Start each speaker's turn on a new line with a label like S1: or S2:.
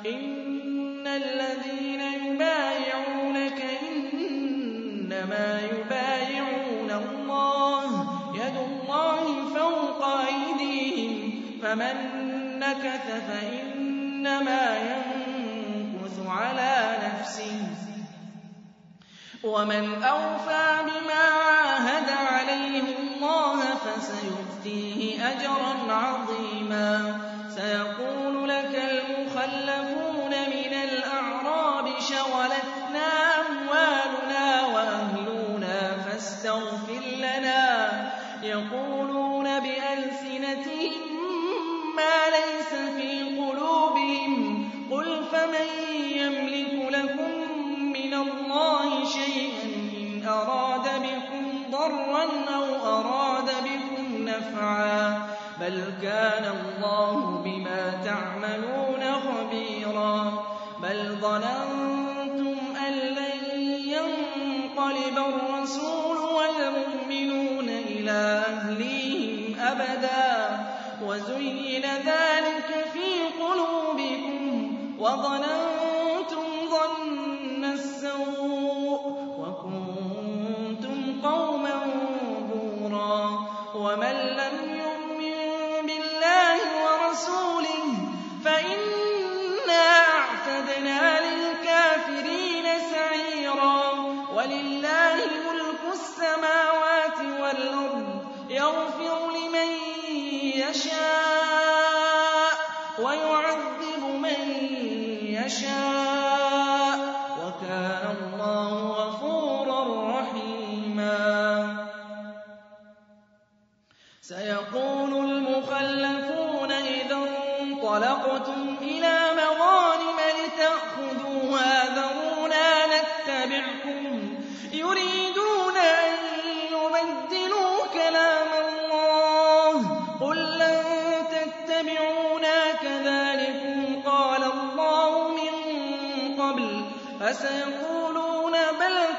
S1: إِنَّ الَّذِينَ يُبَايِعُونَكَ إِنَّمَا يُبَايِعُونَ اللَّهَ يَدُ اللَّهِ فَوْقَ أَيْدِيهِمْ ۚ فَمَن نَّكَثَ فَإِنَّمَا يَنكُثُ عَلَىٰ نَفْسِهِ ۖ وَمَنْ أَوْفَىٰ بِمَا عَاهَدَ عَلَيْهِ اللَّهَ فَسَيُؤْتِيهِ أَجْرًا عَظِيمًا سَيَقُولُ لَكَ الْمُخَلَّفُونَ مِنَ الْأَعْرَابِ شَغَلَتْنَا أَمْوَالُنَا وَأَهْلُونَا فَاسْتَغْفِرْ لَنَا يَقُولُونَ بِأَلْسِنَتِهِم مَّا لَيْسَ فِي قُلُوبِهِمْ قُلْ فَمَن يَمْلِكُ لَكُم مِّنَ اللَّهِ شَيْئًا إِنْ أَرَادَ بِكُمْ ضَرًّا أَوْ أَرَادَ بِكُمْ نَفْعًا ۚ بَلْ كَانَ اللَّهُ بِمَا تَعْمَلُونَ خَبِيرًا بَلْ ظَنَنتُمْ أَن لَّن يَنقَلِبَ الرَّسُولُ وَالْمُؤْمِنُونَ إِلَىٰ أَهْلِيهِمْ أَبَدًا وَزُيِّنَ ذَٰلِكَ فِي قُلُوبِكُمْ وَظَنَنتُمْ ظَنَّ السَّوْءِ وَكُنتُمْ قَوْمًا بُورًا وَمَن لَّمْ يُؤْمِن بِاللَّهِ وَرَسُولِهِ فَإِنَّا أَعْتَدْنَا لِلْكَافِرِينَ سَعِيرًا وَلِلَّهِ مُلْكُ السَّمَاوَاتِ وَالْأَرْضِ يَغْفِرُ لِمَن يَشَاءُ وَيُعَذِّبُ مَن يَشَاءُ ۚ وَكَانَ اللَّهُ غَفُورًا رَّحِيمًا سَيَقُولُ الْمُخَلَّفُونَ إِذَا انطَلَقْتُمْ إِلَىٰ مَغَانِمَ لِتَأْخُذُوهَا ذَرُونَا نَتَّبِعْكُمْ يُرِيدُونَ أَن يُبَدِّلُوا كَلَامَ اللَّهِ ۚ قُل لَّن تَتَّبِعُونَا كَذَٰلِكُمْ قَالَ اللَّهُ مِن قَبْلُ ۖ فَسَيَقُولُونَ بَلْ